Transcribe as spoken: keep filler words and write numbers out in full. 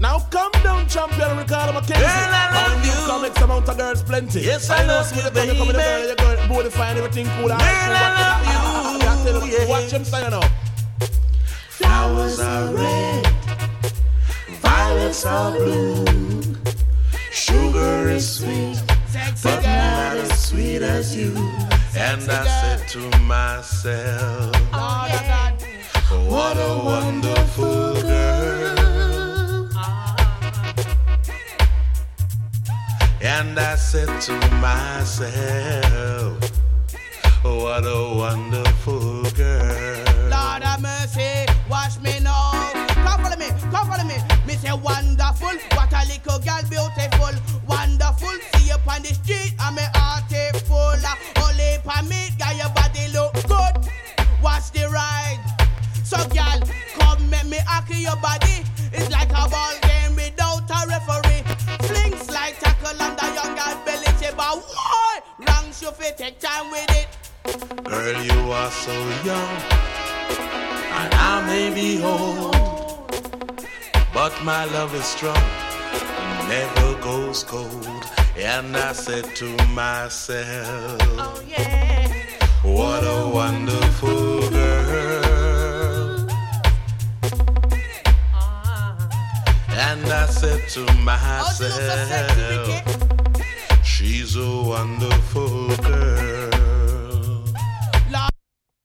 Now come down, champion, Ricardo McKenzie. Girl, I love you. Come X amount of girls, plenty. Yes, I, I love you, baby. Come in the girl, you go body fine, everything cool. Girl, I love you. Yeah. Watch him sign now. Flowers are red, violets are blue. Sugar is sweet, sexy but girl. Not as sweet as you. Sexy and I said to myself, oh, yeah. What a wonderful girl. And I said to myself, what a wonderful girl. Lord have mercy, watch me now. Come follow me, come follow me. Me say wonderful, what a little girl beautiful. Wonderful, see you on the street and me heart is full. Only for me, got your body look good. Watch the ride. So girl, come make me hack your body. It's like a ball game without a referee. Fling, slide, tackle under young girl belly. Say, but why? Wrong should fit, take time with it. Girl, you are so young, and I may be old, but my love is strong and never goes cold. And I said to myself, oh yeah, what a wonderful girl. And I said to myself, she's a wonderful girl.